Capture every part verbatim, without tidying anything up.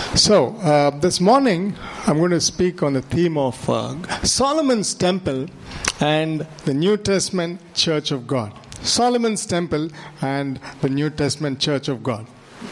So, uh, this morning I'm going to speak on the theme of uh, Solomon's Temple and the New Testament Church of God. Solomon's Temple and the New Testament Church of God.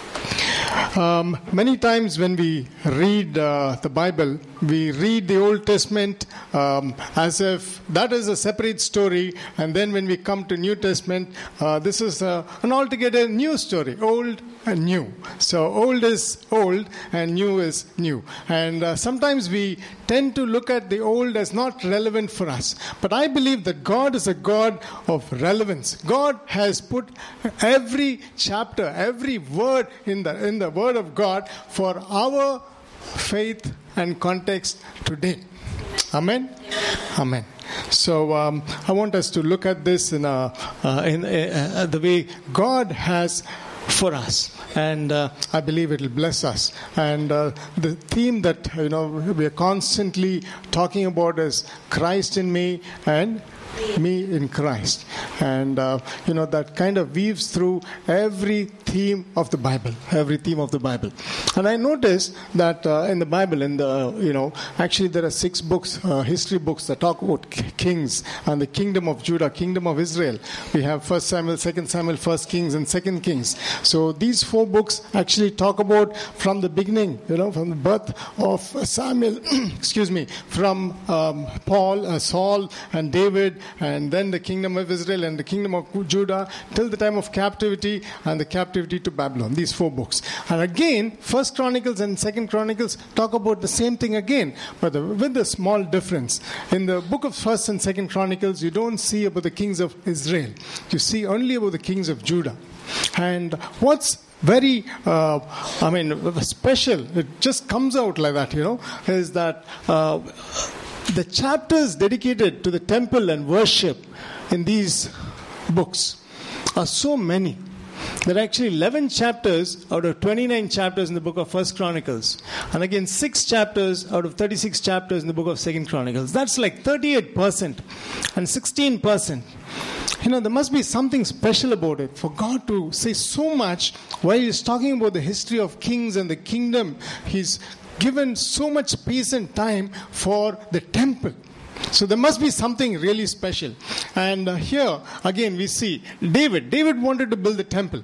Um, many times when we read uh, the Bible, we read the Old Testament um, as if that is a separate story, and then when we come to New Testament, uh, this is uh, an altogether new story, old and new. So old is old and new is new. And uh, sometimes we tend to look at the old as not relevant for us. But I believe that God is a God of relevance. God has put every chapter, every word in the in the Word of God for our faith and context today. Amen? Amen. So um, I want us to look at this in, a, uh, in uh, the way God has for us, and uh, I believe it will bless us. And uh, the theme that you know we are constantly talking about is Christ in me and me in Christ, and uh, you know that kind of weaves through every theme of the Bible, every theme of the Bible. And I noticed that uh, in the Bible, in the you know actually there are six books, uh, history books that talk about kings and the kingdom of Judah, kingdom of Israel. We have First Samuel, Second Samuel, First Kings, and Second Kings. So these four books actually talk about from the beginning, you know, from the birth of Samuel, excuse me, from um, Paul, uh, Saul, and David. And then the kingdom of Israel and the kingdom of Judah till the time of captivity and the captivity to Babylon. These four books. And again, First Chronicles and Second Chronicles talk about the same thing again, but with a small difference. In the book of First and Second Chronicles, you don't see about the kings of Israel. You see only about the kings of Judah. And what's very, uh, I mean, special, it just comes out like that, you know, is that uh, the chapters dedicated to the temple and worship in these books are so many. There are actually eleven chapters out of twenty-nine chapters in the book of First Chronicles. And again, six chapters out of thirty-six chapters in the book of Second Chronicles. That's like thirty-eight percent and sixteen percent. You know, there must be something special about it for God to say so much while He's talking about the history of kings and the kingdom. He's given so much space and time for the temple. So there must be something really special. And uh, here, again, we see David. David wanted to build the temple.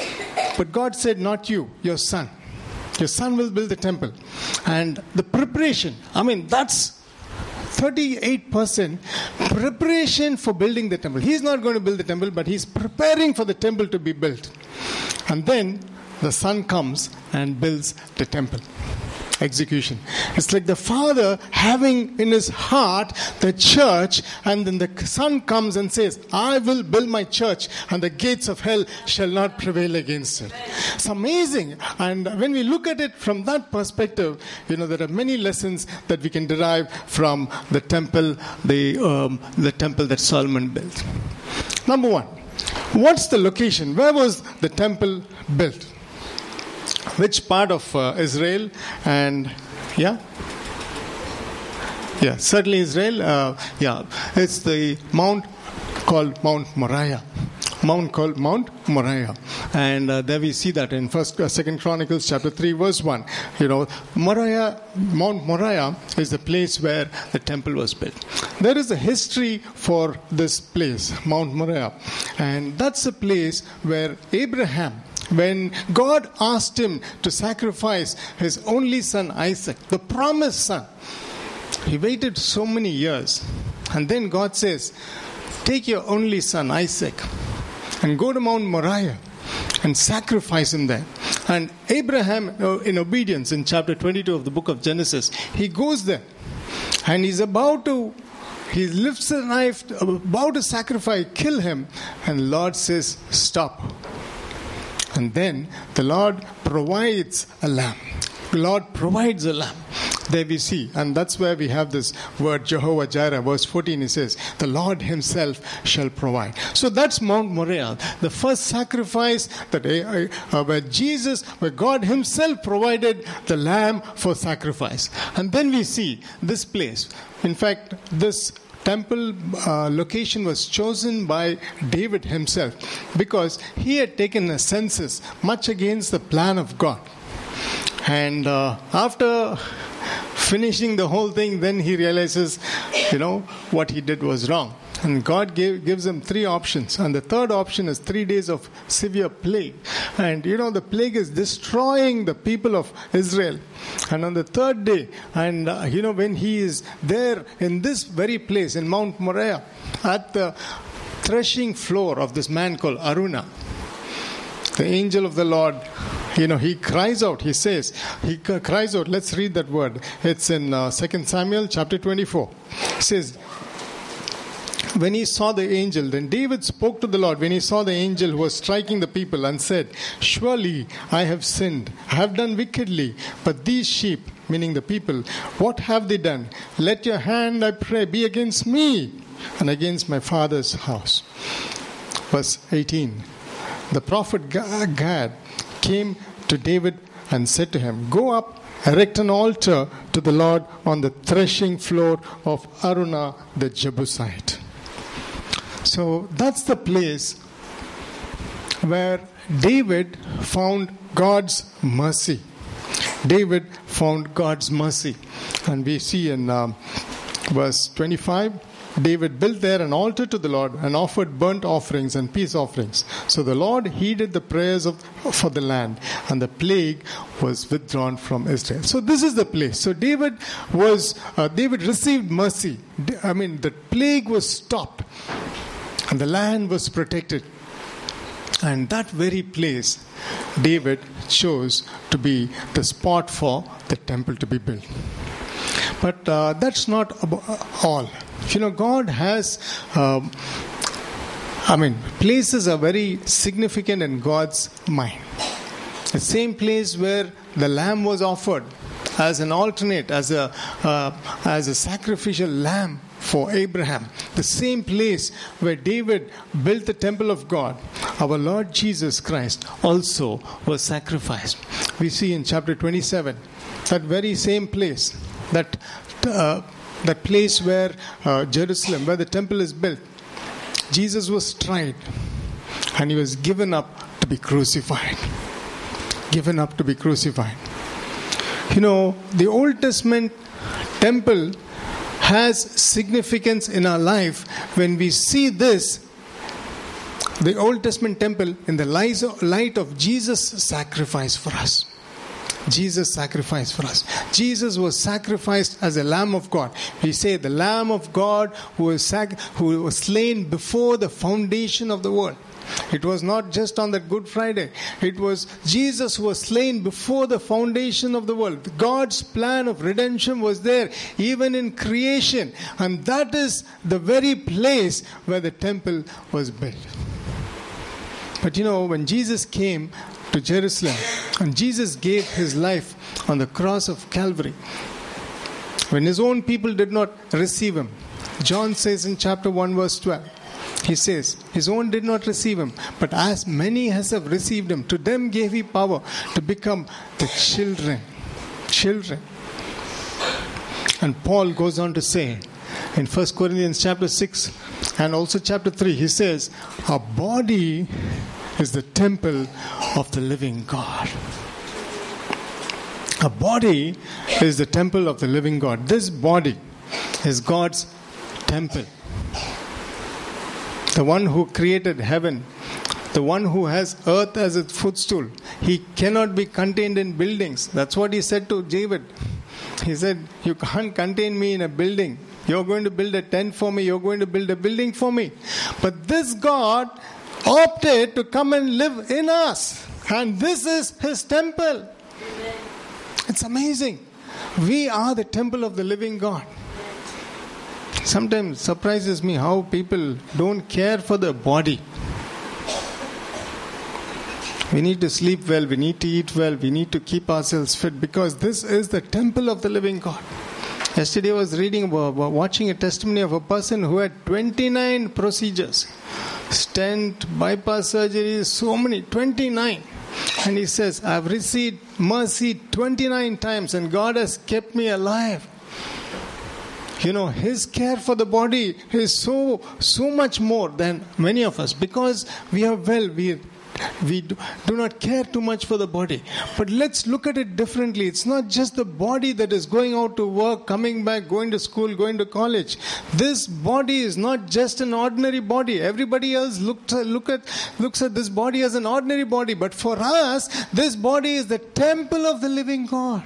But God said, not you, your son. Your son will build the temple. And the preparation, I mean, that's thirty-eight percent preparation for building the temple. He's not going to build the temple, but he's preparing for the temple to be built. And then the son comes and builds the temple. Execution. It's like the father having in his heart the church, and then the son comes and says, I will build my church and the gates of hell shall not prevail against it. It's amazing. And when we look at it from that perspective, you know, there are many lessons that we can derive from the temple, the, um, the temple that Solomon built. Number one, what's the location? Where was the temple built? Which part of uh, Israel? And yeah, yeah, certainly Israel. Uh, yeah, it's the mount called Mount Moriah. Mount called Mount Moriah, and uh, there we see that in First, uh, Second Chronicles chapter three, verse one. You know, Moriah, Mount Moriah is the place where the temple was built. There is a history for this place, Mount Moriah, and that's a place where Abraham, when God asked him to sacrifice his only son Isaac, the promised son, he waited so many years. And then God says, take your only son Isaac and go to Mount Moriah and sacrifice him there. And Abraham, in obedience, in chapter twenty-two of the book of Genesis, he goes there and he's about to, he lifts the knife, about to sacrifice, kill him. And the Lord says, stop. And then the Lord provides a lamb. The Lord provides a lamb. There we see, and that's where we have this word Jehovah Jireh. Verse fourteen, it says, the Lord himself shall provide. So that's Mount Moriah, the first sacrifice that uh, uh, where Jesus, where God himself provided the lamb for sacrifice. And then we see this place. In fact, this temple uh, location was chosen by David himself because he had taken a census much against the plan of God. And uh, after finishing the whole thing, then he realizes, you know, what he did was wrong. And God gave, gives him three options. And the third option is three days of severe plague. And, you know, the plague is destroying the people of Israel. And on the third day, and, uh, you know, when he is there in this very place, in Mount Moriah, at the threshing floor of this man called Araunah, the angel of the Lord, you know, he cries out, he says, he cries out, let's read that word. It's in uh, Second Samuel chapter twenty-four. It says, when he saw the angel, then David spoke to the Lord when he saw the angel who was striking the people and said, surely I have sinned, I have done wickedly, but these sheep, meaning the people, what have they done? Let your hand, I pray, be against me and against my father's house. Verse eighteen. The prophet Gad came to David and said to him, go up, erect an altar to the Lord on the threshing floor of Araunah the Jebusite. So that's the place where David found God's mercy. David found God's mercy. And we see in um, verse twenty-five, David built there an altar to the Lord and offered burnt offerings and peace offerings. So the Lord heeded the prayers of for the land, and the plague was withdrawn from Israel. So this is the place. So David was uh, David received mercy. I mean, the plague was stopped, and the land was protected. And that very place, David chose to be the spot for the temple to be built. But uh, that's not all. You know, God has, um, I mean, places are very significant in God's mind. The same place where the lamb was offered as an alternate, as a uh, as a sacrificial lamb for Abraham. The same place where David built the temple of God, our Lord Jesus Christ also was sacrificed. We see in chapter twenty-seven, that very same place, that uh, that place where uh, Jerusalem, where the temple is built, Jesus was tried and he was given up to be crucified. Given up to be crucified. You know, the Old Testament temple has significance in our life when we see this, the Old Testament temple, in the light of Jesus' sacrifice for us. Jesus sacrificed for us. Jesus was sacrificed as a Lamb of God. We say the Lamb of God who was, sac- who was slain before the foundation of the world. It was not just on that Good Friday. It was Jesus who was slain before the foundation of the world. God's plan of redemption was there even in creation. And that is the very place where the temple was built. But you know, when Jesus came to Jerusalem and Jesus gave his life on the cross of Calvary, when his own people did not receive him, John says in chapter one verse twelve, he says, his own did not receive him, but as many as have received him, to them gave he power to become the children. Children. And Paul goes on to say in First Corinthians chapter six and also chapter three, he says, our body is the temple of the living God. A body is the temple of the living God. This body is God's temple. The one who created heaven, the one who has earth as its footstool, he cannot be contained in buildings. That's what he said to David. He said, you can't contain me in a building. You're going to build a tent for me. You're going to build a building for me. But this God opted to come and live in us. And this is his temple. Amen. It's amazing. We are the temple of the living God. Sometimes it surprises me how people don't care for their body. We need to sleep well, we need to eat well, we need to keep ourselves fit, because this is the temple of the living God. Yesterday I was reading about, watching a testimony of a person who had twenty-nine procedures. Stent, bypass surgery, so many, twenty-nine. And he says, I've received mercy twenty-nine times and God has kept me alive. You know, his care for the body is so, so much more than many of us, because we are well, we we do, do not care too much for the body. But let's look at it differently. It's not just the body that is going out to work, coming back, going to school, going to college. This body is not just an ordinary body. Everybody else look, look at, looks at this body as an ordinary body. But for us, this body is the temple of the living God.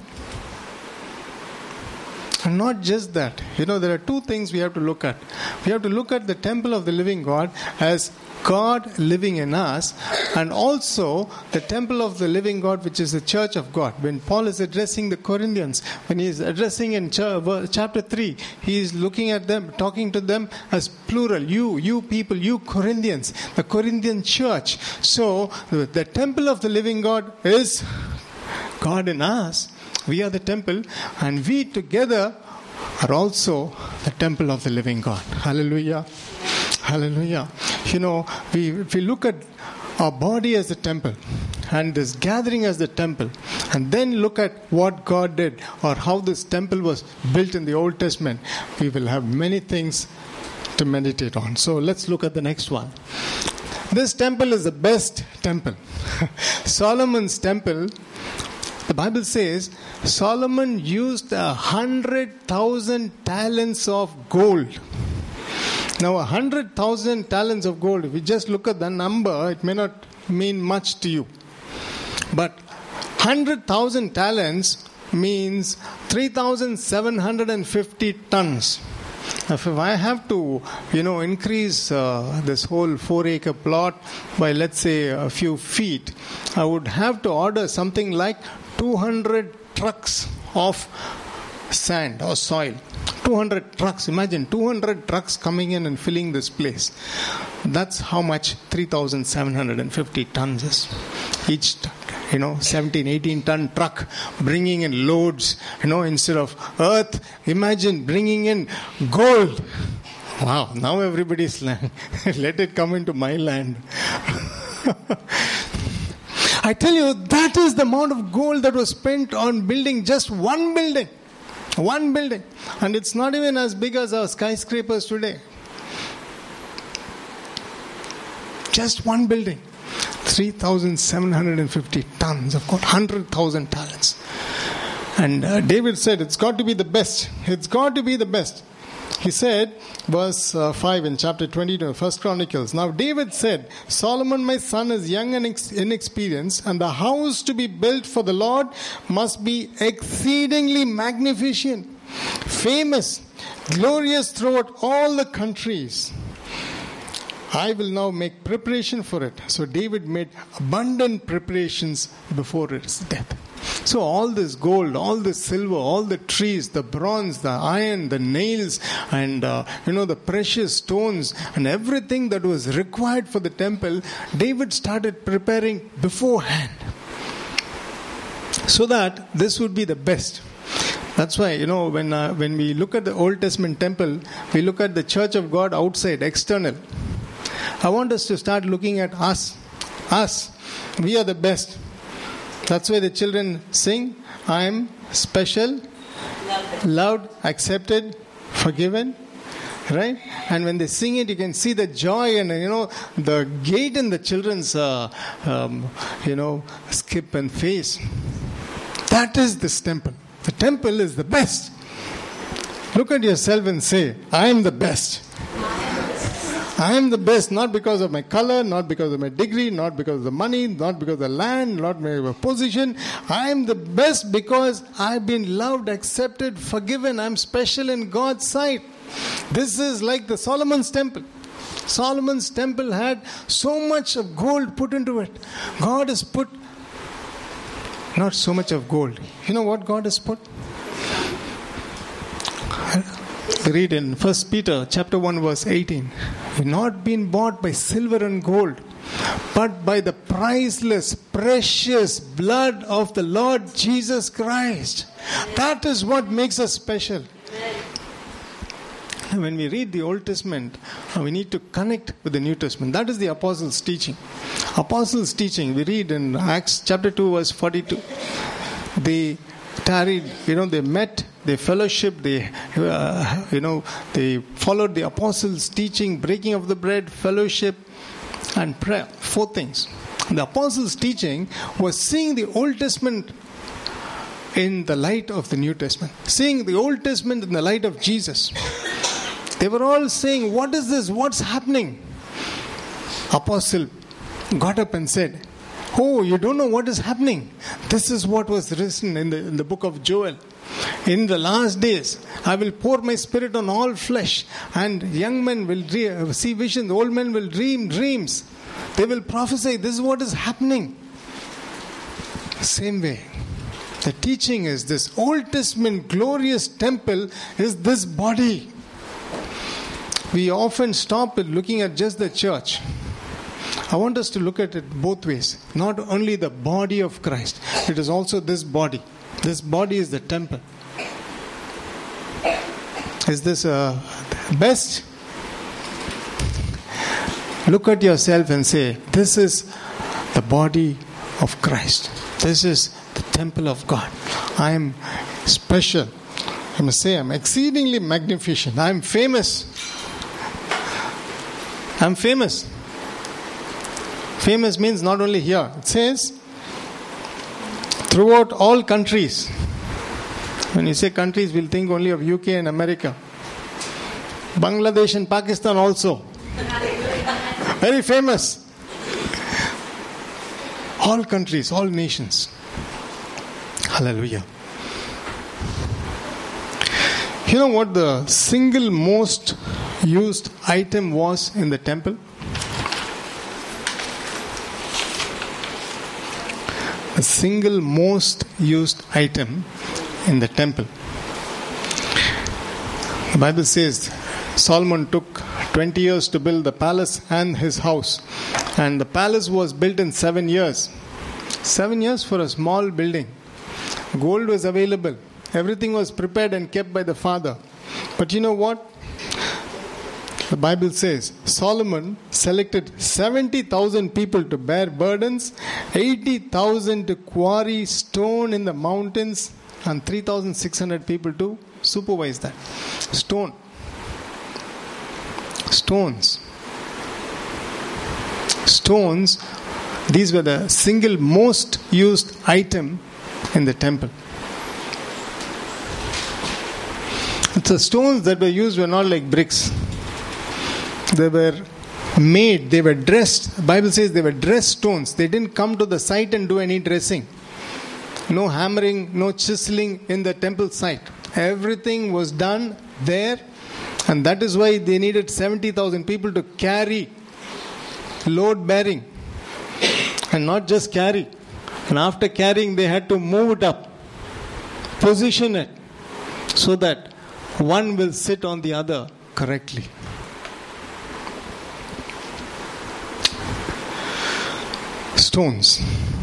And not just that. You know, there are two things we have to look at. We have to look at the temple of the living God as God living in us, and also the temple of the living God, which is the church of God. When Paul is addressing the Corinthians, when he is addressing in chapter three, he is looking at them, talking to them as plural. You, you people, you Corinthians, the Corinthian church. So the temple of the living God is God in us. We are the temple, and we together are also the temple of the living God. Hallelujah. Hallelujah. You know, we, if we look at our body as the temple, and this gathering as the temple, and then look at what God did, or how this temple was built in the Old Testament, we will have many things to meditate on. So let's look at the next one. This temple is the best temple. Solomon's temple, the Bible says, Solomon used a hundred thousand talents of gold. Now, a hundred thousand talents of gold, if you just look at the number, it may not mean much to you. But hundred thousand talents means three thousand seven hundred fifty tons. Now, if I have to, you know, increase uh, this whole four-acre plot by, let's say, a few feet, I would have to order something like two hundred trucks of sand or soil. two hundred trucks. Imagine two hundred trucks coming in and filling this place. That's how much three thousand seven hundred fifty tons is. Each, you know, seventeen, eighteen ton truck bringing in loads, you know, instead of earth. Imagine bringing in gold. Wow, now everybody's land. Let it come into my land. I tell you, that is the amount of gold that was spent on building just one building. One building. And it's not even as big as our skyscrapers today. Just one building. three thousand seven hundred fifty tons of gold. one hundred thousand talents. And uh, David said, it's got to be the best. It's got to be the best. He said, verse uh, five in chapter twenty-two, First Chronicles. Now David said, Solomon my son is young and ex- inexperienced, and the house to be built for the Lord must be exceedingly magnificent, famous, glorious throughout all the countries. I will now make preparation for it. So David made abundant preparations before his death. So all this gold, all this silver, all the trees, the bronze, the iron, the nails, and uh, you know the precious stones, and everything that was required for the temple, David started preparing beforehand, so that this would be the best. That's why, you know, when uh, when we look at the Old Testament temple, we look at the church of God outside, external. I want us to start looking at us. Us. We are the best. That's why the children sing, I am special, loved, loved, accepted, forgiven. Right? And when they sing it, you can see the joy and, you know, the gait in the children's, uh, um, you know, skip and face. That is this temple. The temple is the best. Look at yourself and say, I am the best. I am the best, not because of my color, not because of my degree, not because of the money, not because of the land, not my position. I am the best because I've been loved, accepted, forgiven. I'm special in God's sight. This is like the Solomon's temple. Solomon's temple had so much of gold put into it. God has put not so much of gold. You know what God has put? We read in First Peter chapter one verse eighteen. We've not been bought by silver and gold, but by the priceless, precious blood of the Lord Jesus Christ. That is what makes us special. When we read the Old Testament, we need to connect with the New Testament. That is the Apostles' teaching. Apostles' teaching, we read in Acts chapter two verse forty-two. They tarried, you know, they met, they fellowship, they, uh, you know, they followed the apostles' teaching, breaking of the bread, fellowship, and prayer. Four things. The apostles' teaching was seeing the Old Testament in the light of the New Testament, seeing the Old Testament in the light of Jesus. They were all saying, what is this? What's happening? Apostle got up and said, oh, you don't know what is happening? This is what was written in the, in the book of Joel. In the last days, I will pour my spirit on all flesh, and young men will re- see visions, old men will dream dreams. They will prophesy. This is what is happening. Same way, the teaching is this Old Testament glorious temple is this body. We often stop at looking at just the church. I want us to look at it both ways. Not only the body of Christ, it is also this body. This body is the temple. Is this uh, best? Look at yourself and say, this is the body of Christ. This is the temple of God. I am special. I must say, I am exceedingly magnificent. I am famous. I am famous. Famous means not only here. It says, throughout all countries. When you say countries, we'll think only of U K and America. Bangladesh and Pakistan also. Very famous. All countries, all nations. Hallelujah. You know what the single most used item was in the temple? The single most used item in the temple. The Bible says Solomon took twenty years to build the palace and his house. And the palace was built in seven years. Seven years for a small building. Gold was available. Everything was prepared and kept by the father. But you know what? The Bible says Solomon selected seventy thousand people to bear burdens, eighty thousand to quarry stone in the mountains, and three thousand six hundred people to supervise that. Stone. Stones. Stones, these were the single most used item in the temple. The stones that were used were not like bricks. They were made, they were dressed. The Bible says they were dressed stones. They didn't come to the site and do any dressing. No hammering, no chiseling in the temple site. Everything was done there, and that is why they needed seventy thousand people to carry, load bearing, and not just carry. And after carrying, they had to move it up, position it, so that one will sit on the other correctly. Stones.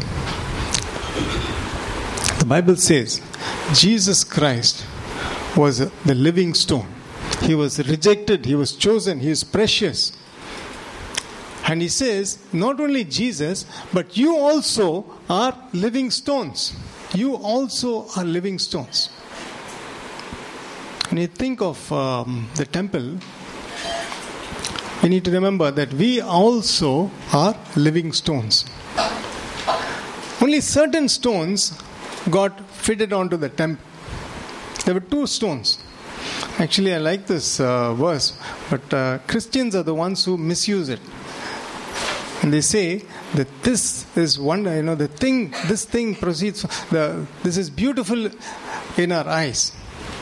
The Bible says Jesus Christ was the living stone. He was rejected, he was chosen, he is precious. And he says, not only Jesus, but you also are living stones. You also are living stones. When you think of um, the temple, we need to remember that we also are living stones. Only certain stones got fitted onto the temple. There were two stones. Actually, I like this uh, verse, but uh, Christians are the ones who misuse it. And they say that this is one, you know, the thing, this thing proceeds, the, this is beautiful in our eyes.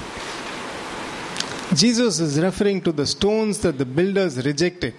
Jesus is referring to the stones that the builders rejected.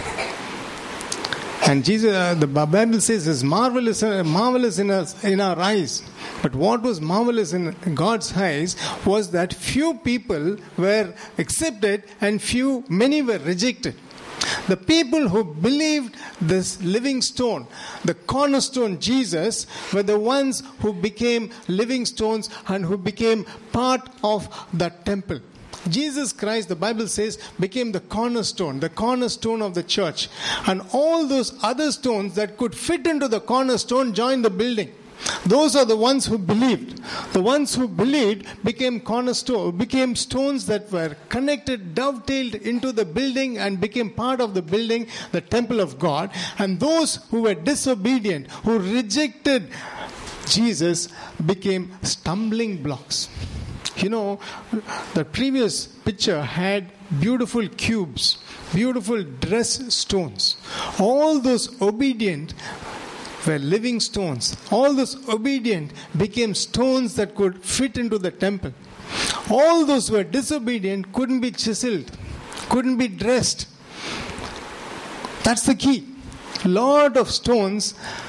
And Jesus, uh, the Bible says, is marvelous, uh, marvelous in us, in our eyes. But what was marvelous in God's eyes was that few people were accepted and few, many were rejected. The people who believed this living stone, the cornerstone Jesus, were the ones who became living stones and who became part of the temple. Jesus Christ, the Bible says, became the cornerstone, the cornerstone of the church. And all those other stones that could fit into the cornerstone joined the building. Those are the ones who believed. The ones who believed became cornerstone, became stones that were connected, dovetailed into the building and became part of the building, the temple of God. And those who were disobedient, who rejected Jesus, became stumbling blocks. You know, the previous picture had beautiful cubes, beautiful dress stones. All those obedient were living stones. All those obedient became stones that could fit into the temple. All those who were disobedient couldn't be chiseled, couldn't be dressed. That's the key. Lot of stones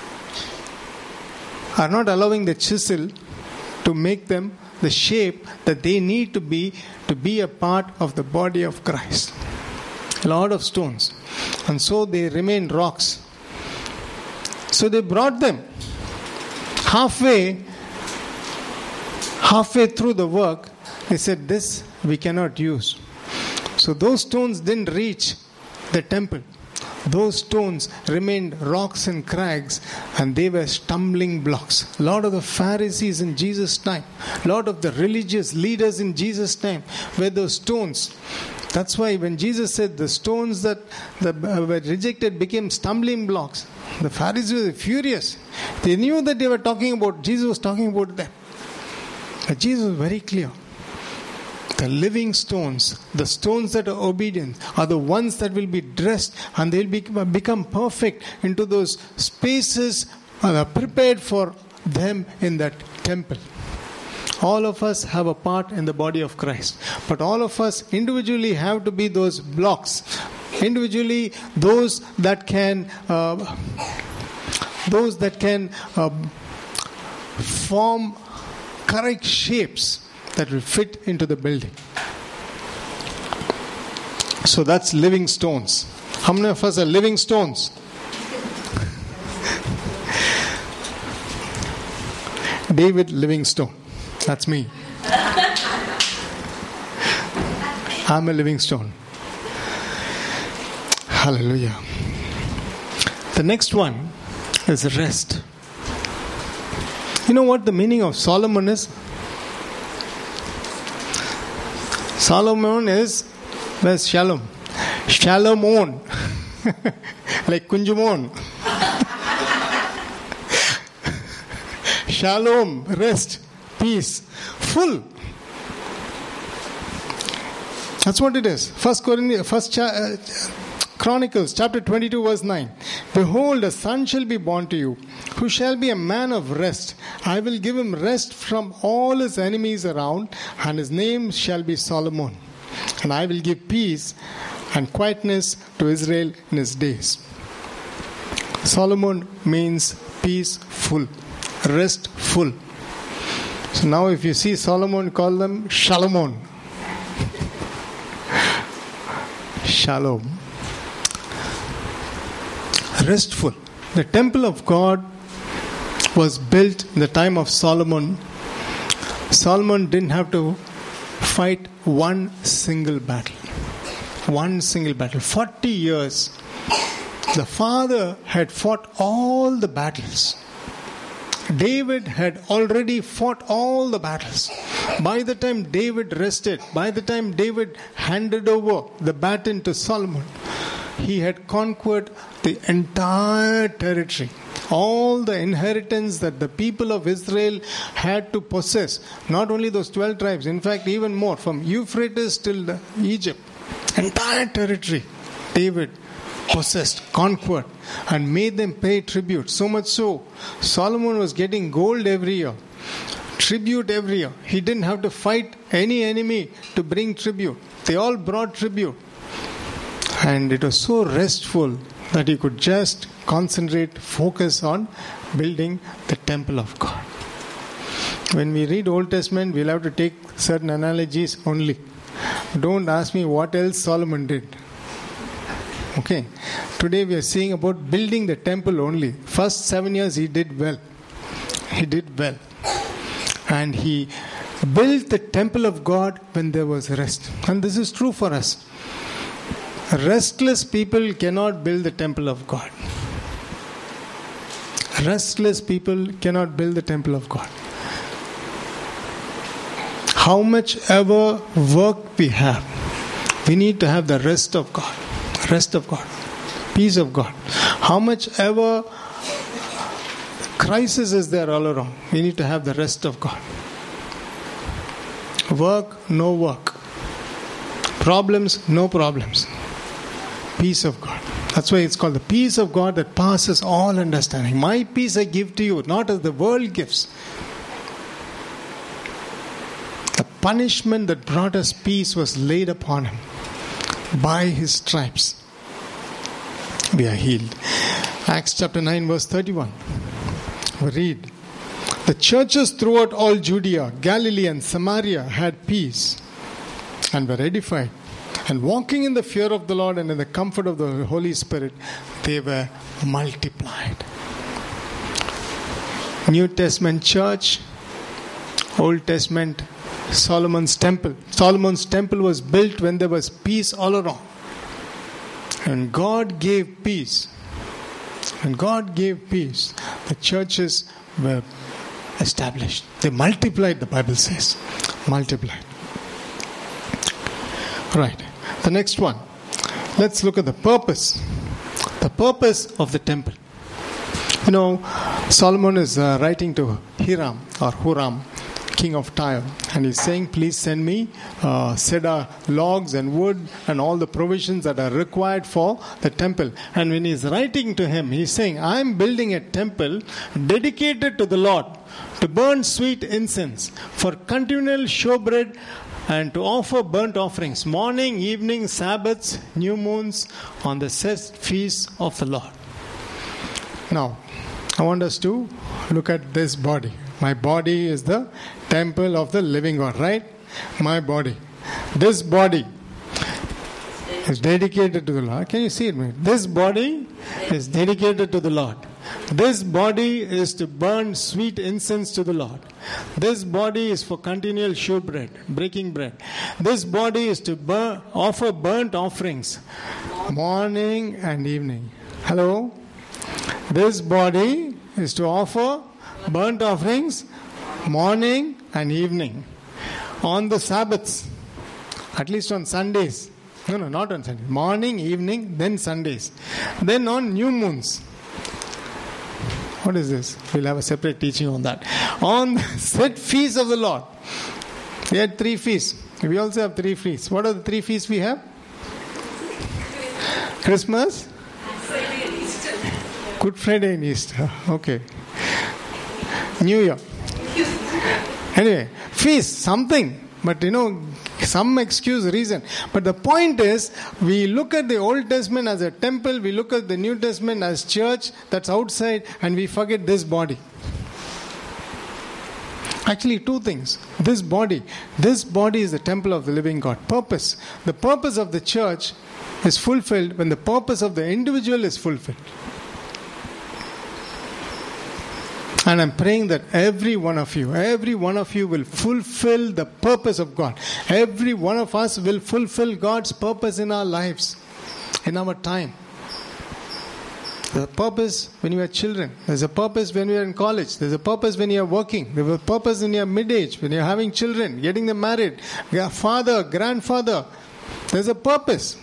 are not allowing the chisel to make them the shape that they need to be to be a part of the body of Christ. A lot of stones. And so they remain rocks. So they brought them halfway, halfway through the work. They said, this we cannot use. So those stones didn't reach the temple. Those stones remained rocks and crags, and they were stumbling blocks. A lot of the Pharisees in Jesus' time, a lot of the religious leaders in Jesus' time were those stones. That's why when Jesus said the stones that were rejected became stumbling blocks, the Pharisees were furious. They knew that they were talking about, Jesus was talking about them. But Jesus was very clear. The living stones, the stones that are obedient, are the ones that will be dressed and they will be, become perfect into those spaces that are prepared for them in that temple. All of us have a part in the body of Christ. But all of us individually have to be those blocks. Individually, those that can, uh, those that can uh, form correct shapes that will fit into the building. So that's living stones. How many of us are living stones? David Livingstone. That's me. I'm a living stone. Hallelujah. The next one is rest. You know what the meaning of Solomon is? Solomon is, where's Shalom? Shalomon. Like Kunjumon. Shalom, rest, peace, full. That's what it is. First Corinthians, First cha- uh, Chronicles, chapter twenty-two, verse nine. Behold, a son shall be born to you, who shall be a man of rest. I will give him rest from all his enemies around, and his name shall be Solomon. And I will give peace and quietness to Israel in his days. Solomon means peaceful, restful. So now if you see Solomon, call them Shalomon. Shalom. Restful. The temple of God was built in the time of Solomon. Solomon didn't have to fight one single battle. One single battle. Forty years. The father had fought all the battles. David had already fought all the battles. By the time David rested, by the time David handed over the baton to Solomon, he had conquered the entire territory. All the inheritance that the people of Israel had to possess. Not only those twelve tribes, in fact even more, from Euphrates till Egypt. Entire territory David possessed, conquered, and made them pay tribute. So much so, Solomon was getting gold every year, tribute every year. He didn't have to fight any enemy to bring tribute. They all brought tribute. And it was so restful that he could just concentrate, focus on building the temple of God. When we read Old Testament, we'll have to take certain analogies only. Don't ask me what else Solomon did. Okay. Today we are seeing about building the temple only. First seven years he did well. He did well. And he built the temple of God when there was rest. And this is true for us. Restless people cannot build the temple of God. Restless people cannot build the temple of God. How much ever work we have, we need to have the rest of God. Rest of God. Peace of God. How much ever crisis is there all around, we need to have the rest of God. Work, no work. Problems, no problems. Peace of God. That's why it's called the peace of God that passes all understanding. My peace I give to you, not as the world gives. The punishment that brought us peace was laid upon him. By his stripes we are healed. Acts chapter nine verse thirty-one. We read, the churches throughout all Judea, Galilee and Samaria had peace and were edified. And walking in the fear of the Lord and in the comfort of the Holy Spirit, they were multiplied. New Testament church, Old Testament Solomon's temple. Solomon's temple was built when there was peace all around. And God gave peace. When God gave peace, the churches were established. They multiplied, the Bible says. Multiplied. Right. The next one. Let's look at the purpose. The purpose of the temple. You know, Solomon is uh, writing to Hiram or Huram, king of Tyre, and he's saying, please send me uh, cedar logs and wood and all the provisions that are required for the temple. And when he's writing to him, he's saying, I'm building a temple dedicated to the Lord, to burn sweet incense, for continual showbread, and to offer burnt offerings, morning, evening, Sabbaths, new moons, on the set feasts of the Lord. Now, I want us to look at this body. My body is the temple of the living God, right? My body. This body is dedicated to the Lord. Can you see it? This body is dedicated to the Lord. This body is to burn sweet incense to the Lord. This body is for continual showbread, breaking bread. This body is to burn, offer burnt offerings, morning and evening. Hello? This body is to offer burnt offerings morning and evening. On the Sabbaths, at least on Sundays. No, no, not on Sundays. Morning, evening, then Sundays. Then on new moons. What is this? We'll have a separate teaching on that. On the set feasts of the Lord. We had three feasts. We also have three feasts. What are the three feasts we have? Christmas, Good Friday and Easter. Okay. New Year. Anyway, feast, something. But you know, some excuse, reason. But the point is, we look at the Old Testament as a temple, we look at the New Testament as church that's outside, and we forget this body. Actually, two things. This body. This body is the temple of the living God. Purpose. The purpose of the church is fulfilled when the purpose of the individual is fulfilled. And I'm praying that every one of you, every one of you will fulfill the purpose of God. Every one of us will fulfill God's purpose in our lives, in our time. There's a purpose when you are children. There's a purpose when you are in college. There's a purpose when you are working. There's a purpose in your mid-age, when you're having children, getting them married, your father, grandfather. There's a purpose.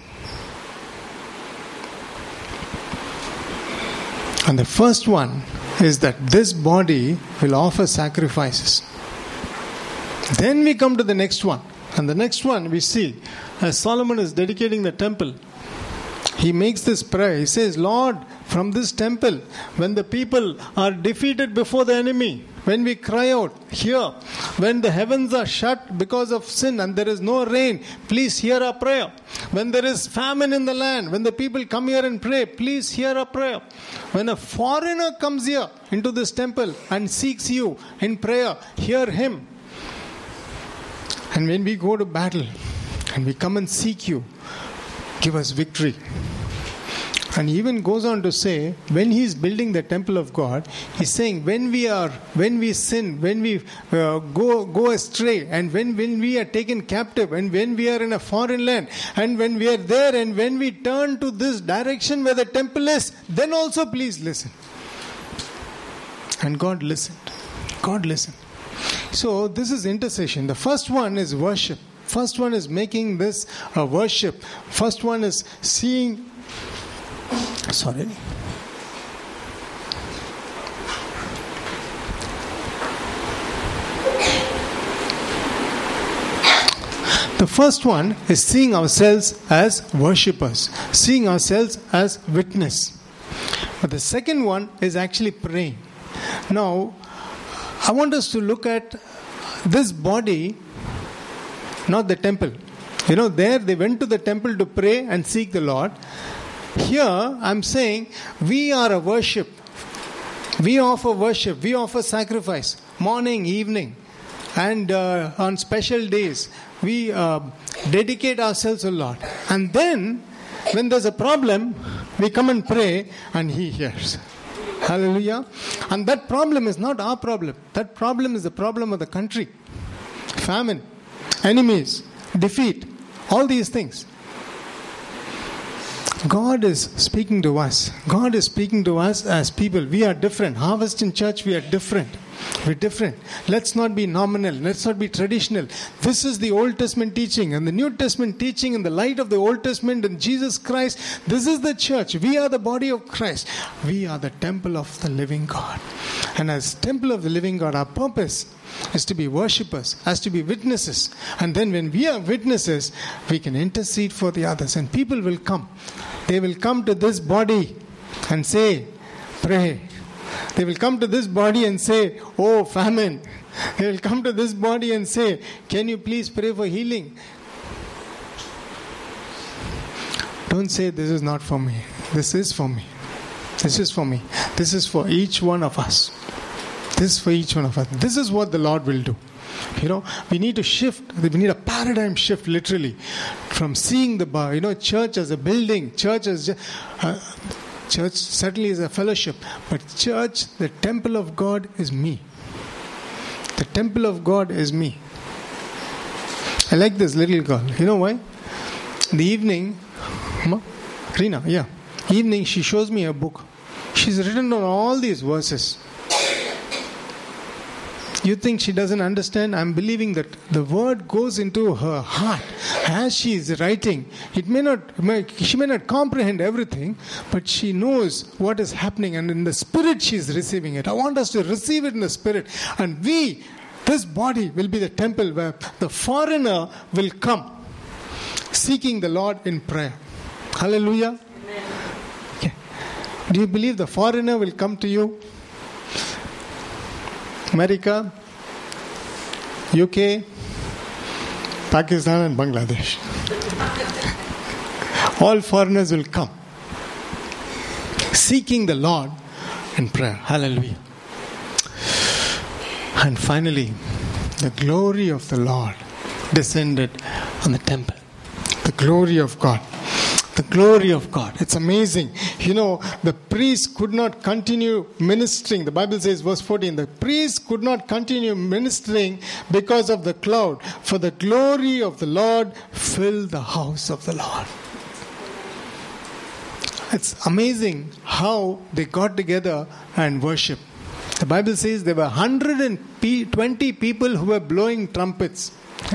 And the first one is that this body will offer sacrifices. Then we come to the next one. And the next one we see, as Solomon is dedicating the temple, he makes this prayer. He says, Lord, from this temple, when the people are defeated before the enemy, when we cry out here, when the heavens are shut because of sin and there is no rain, please hear our prayer. When there is famine in the land, when the people come here and pray, please hear our prayer. When a foreigner comes here into this temple and seeks you in prayer, hear him. And when we go to battle and we come and seek you, give us victory. And he even goes on to say, when he is building the temple of God, he's saying, when we are, when we sin, when we uh, go go astray, and when, when we are taken captive, and when we are in a foreign land, and when we are there, and when we turn to this direction where the temple is, then also please listen. And God listened. God listened. So this is intercession. The first one is worship. First one is making this a worship. First one is seeing. Sorry. The first one is seeing ourselves as worshippers, seeing ourselves as witness. But the second one is actually praying. Now, I want us to look at this body, not the temple. You know, there they went to the temple to pray and seek the Lord. Here, I'm saying we are a worship. We offer worship. We offer sacrifice. Morning, evening, and uh, on special days. We uh, dedicate ourselves to the Lord. And then, when there's a problem, we come and pray and He hears. Hallelujah. And that problem is not our problem. That problem is the problem of the country. Famine, enemies, defeat, all these things. God is speaking to us. God is speaking to us as people. We are different. Harvest in Church, we are different. We're different. Let's not be nominal. Let's not be traditional. This is the Old Testament teaching. And the New Testament teaching in the light of the Old Testament and Jesus Christ. This is the church. We are the body of Christ. We are the temple of the living God. And as temple of the living God, our purpose is to be worshippers, as to be witnesses. And then when we are witnesses, we can intercede for the others. And people will come. They will come to this body and say, pray. They will come to this body and say, oh, famine. They will come to this body and say, can you please pray for healing? Don't say, this is not for me. This is for me. This is for me. This is for each one of us. This is for each one of us. This is what the Lord will do. You know, we need to shift. We need a paradigm shift, literally, from seeing the, you know, church as a building, church as just, uh, church certainly is a fellowship, but church, the temple of God is me. The temple of God is me. I like this little girl. You know why? In the evening, Rina, yeah, evening she shows me a book. She's written on all these verses. You think she doesn't understand? I'm believing that the word goes into her heart as she is writing. It may not, she may not comprehend everything, but she knows what is happening, and in the spirit she is receiving it. I want us to receive it in the spirit. And we, this body, will be the temple where the foreigner will come seeking the Lord in prayer. Hallelujah. Amen. Okay. Do you believe the foreigner will come to you? America, U K, Pakistan and Bangladesh. All foreigners will come seeking the Lord in prayer. Hallelujah. And finally, the glory of the Lord descended on the temple. The glory of God. The glory of God. It's amazing. You know, the priest could not continue ministering. The Bible says, verse fourteen, the priest could not continue ministering because of the cloud, for the glory of the Lord filled the house of the Lord. It's amazing how they got together and worshiped. The Bible says there were one hundred twenty people who were blowing trumpets.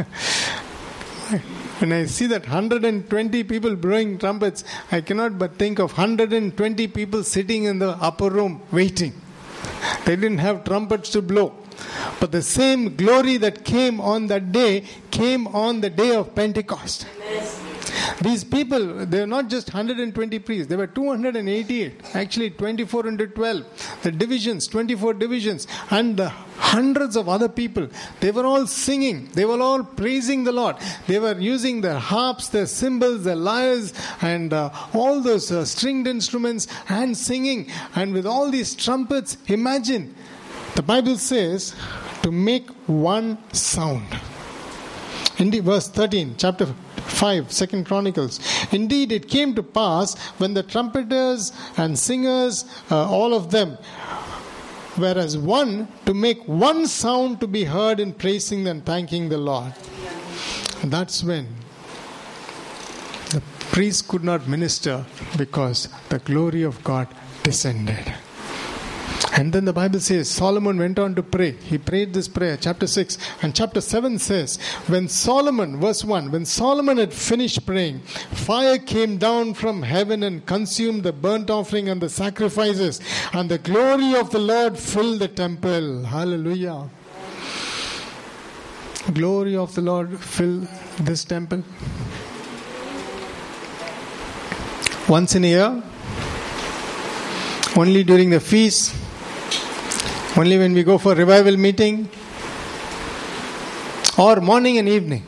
When I see that one hundred twenty people blowing trumpets, I cannot but think of one hundred twenty people sitting in the upper room waiting. They didn't have trumpets to blow. But the same glory that came on that day came on the day of Pentecost. These people, they were not just one hundred twenty priests, they were two hundred eighty-eight, actually twenty-four into twelve, the divisions, twenty-four divisions, and the hundreds of other people. They were all singing, they were all praising the Lord. They were using their harps, their cymbals, their lyres, and uh, all those uh, stringed instruments, and singing. And with all these trumpets, imagine, the Bible says, to make one sound. Indeed, verse thirteen, chapter five, Second Chronicles. Indeed, it came to pass when the trumpeters and singers, uh, all of them, were as one, to make one sound to be heard in praising and thanking the Lord. And that's when the priest could not minister, because the glory of God descended. And then the Bible says Solomon went on to pray. He prayed this prayer, chapter six. And chapter seven says, when Solomon, verse one, when Solomon had finished praying, fire came down from heaven and consumed the burnt offering and the sacrifices. And the glory of the Lord filled the temple. Hallelujah. Glory of the Lord fill this temple. Once in a year, only during the feast, only when we go for revival meeting, or morning and evening.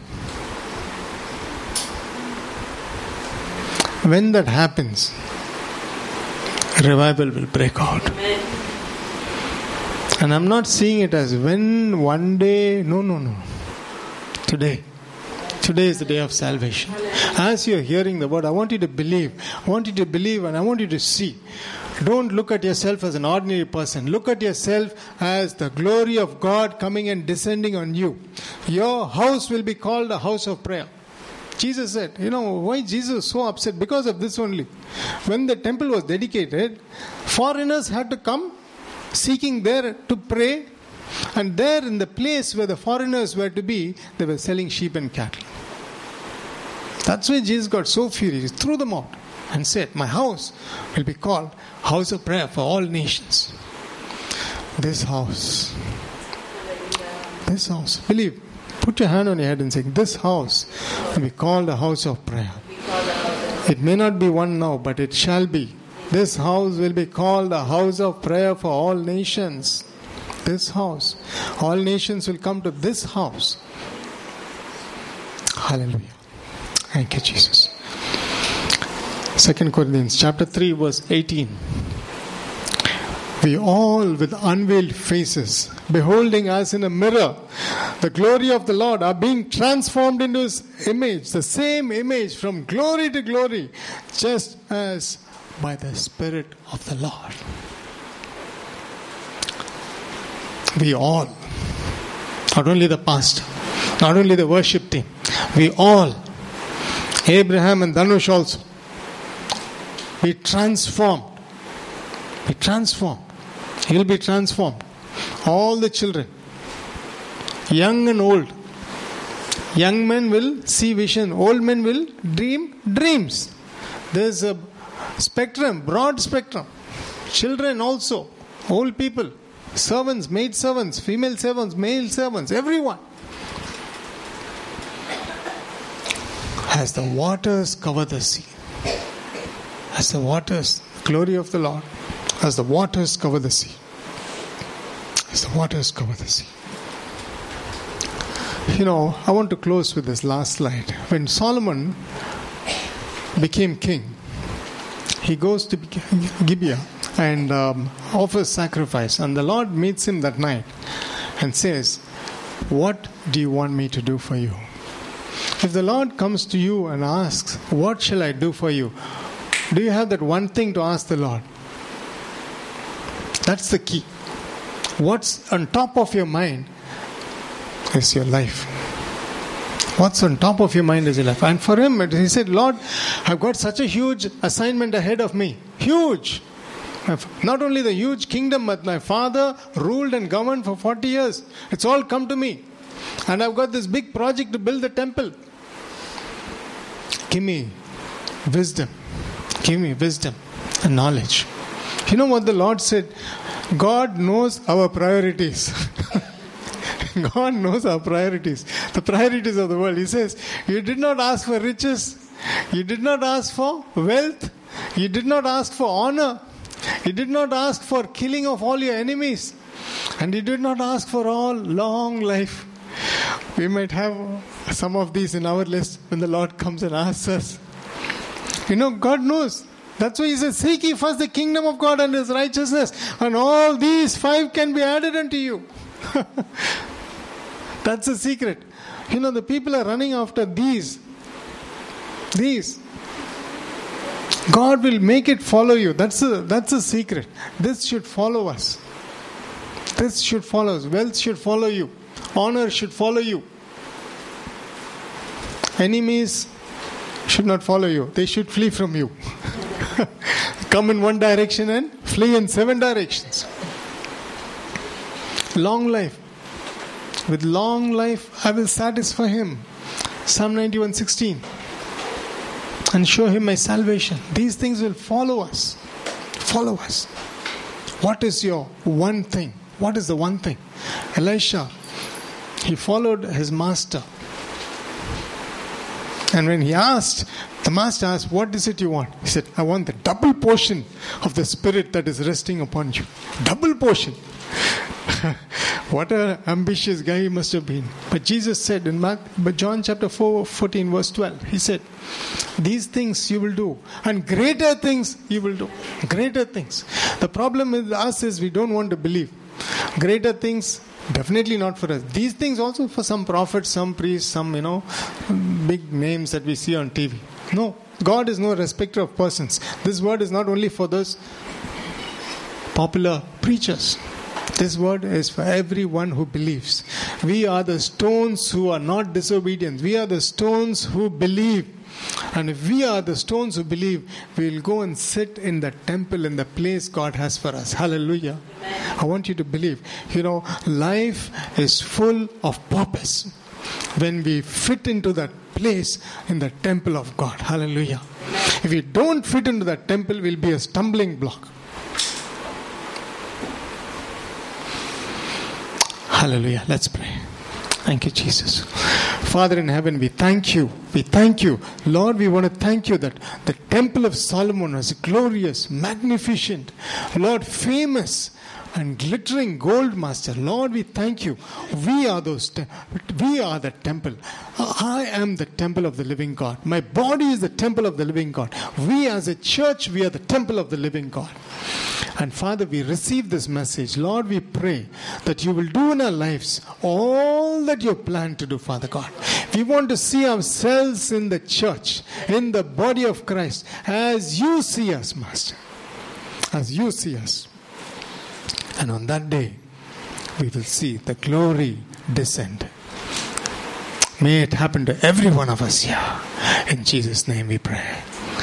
When that happens, revival will break out. Amen. And I'm not seeing it as when, one day, no, no, no. Today. Today is the day of salvation. As you're hearing the word, I want you to believe. I want you to believe and I want you to see. Don't look at yourself as an ordinary person. Look at yourself as the glory of God coming and descending on you. Your house will be called a house of prayer. Jesus said, you know, why Jesus was so upset? Because of this only. When the temple was dedicated, foreigners had to come seeking there to pray. And there in the place where the foreigners were to be, they were selling sheep and cattle. That's why Jesus got so furious. He threw them out and said, my house will be called house of prayer for all nations. This house. This house. Believe. Put your hand on your head and say, this house will be called a house of prayer. It may not be one now, but it shall be. This house will be called a house of prayer for all nations. This house. All nations will come to this house. Hallelujah. Thank you, Jesus. Second Corinthians chapter three verse eighteen. We all with unveiled faces, beholding as in a mirror the glory of the Lord, are being transformed into His image, the same image from glory to glory, just as by the Spirit of the Lord. We all, not only the pastor, not only the worship team, we all, Abraham and Dhanush also, be transformed. Be transformed. He'll be transformed. All the children, young and old. Young men will see vision. Old men will dream dreams. There's a spectrum, broad spectrum. Children also, old people, servants, maid servants, female servants, male servants, everyone. As the waters cover the sea. As the waters, glory of the Lord, as the waters cover the sea. As the waters cover the sea. You know, I want to close with this last slide. When Solomon became king, he goes to Gibeah and um, offers sacrifice. And the Lord meets him that night and says, what do you want me to do for you? If the Lord comes to you and asks, what shall I do for you? Do you have that one thing to ask the Lord? That's the key. What's on top of your mind is your life. What's on top of your mind is your life. And for him, he said, Lord, I've got such a huge assignment ahead of me. Huge. Not only the huge kingdom, but my father ruled and governed for forty years. It's all come to me. And I've got this big project to build the temple. Give me wisdom. Give me wisdom and knowledge. You know what the Lord said? God knows our priorities. God knows our priorities. The priorities of the world. He says, you did not ask for riches. You did not ask for wealth. You did not ask for honor. You did not ask for killing of all your enemies. And you did not ask for all long life. We might have some of these in our list when the Lord comes and asks us. You know, God knows. That's why He says, seek ye first the kingdom of God and His righteousness, and all these five can be added unto you. That's the secret. You know, the people are running after these. These. God will make it follow you. That's a, that's a secret. This should follow us. This should follow us. Wealth should follow you. Honor should follow you. Enemies should not follow you. They should flee from you. Come in one direction and flee in seven directions. Long life. With long life I will satisfy him. Psalm ninety-one sixteen. And show him my salvation. These things will follow us. Follow us. What is your one thing? What is the one thing? Elisha, he followed his master. And when he asked, the master asked, what is it you want? He said, I want the double portion of the Spirit that is resting upon you. Double portion. What an ambitious guy he must have been. But Jesus said in Mark, but John chapter four, fourteen verse twelve, he said, these things you will do, and greater things you will do. Greater things. The problem with us is we don't want to believe. Greater things, definitely not for us. These things also for some prophets, some priests, some, you know, big names that we see on T V. No, God is no respecter of persons. This word is not only for those popular preachers. This word is for everyone who believes. We are the stones who are not disobedient. We are the stones who believe. And if we are the stones who believe, we will go and sit in the temple, in the place God has for us. Hallelujah. Amen. I want you to believe. You know, life is full of purpose when we fit into that place in the temple of God. Hallelujah. Amen. If we don't fit into that temple, we'll be a stumbling block. Hallelujah. Let's pray. Thank you, Jesus. Father in heaven, we thank you. We thank you. Lord, we want to thank you that the temple of Solomon was glorious, magnificent, Lord, famous and glittering gold, Master. Lord, we thank you. We are those. Te- we are the temple. I am the temple of the living God. My body is the temple of the living God. We as a church, we are the temple of the living God. And Father, we receive this message. Lord, we pray that you will do in our lives all that you plan to do, Father God. We want to see ourselves in the church, in the body of Christ, as you see us, Master. As you see us. And on that day, we will see the glory descend. May it happen to every one of us here. In Jesus' name we pray.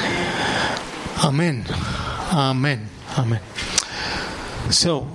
Amen. Amen. Amen. So,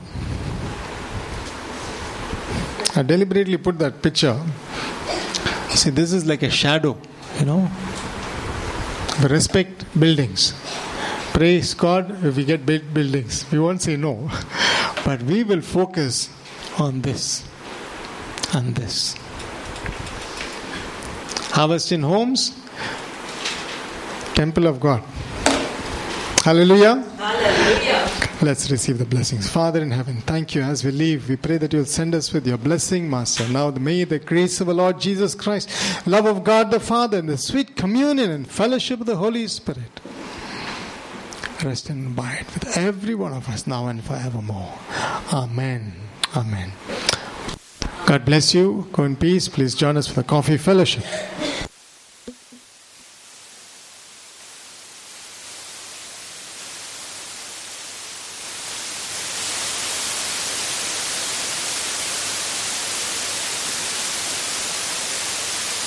I deliberately put that picture. See, this is like a shadow, you know. We respect buildings. Praise God if we get built buildings. We won't say no. But we will focus on this and this. Harvest in Homes, Temple of God. Hallelujah. Hallelujah. Let's receive the blessings. Father in heaven, thank you. As we leave, we pray that you'll send us with your blessing, Master. Now may the grace of our Lord Jesus Christ, love of God the Father, and the sweet communion and fellowship of the Holy Spirit rest and abide with every one of us now and forevermore. Amen. Amen. God bless you. Go in peace. Please join us for the coffee fellowship.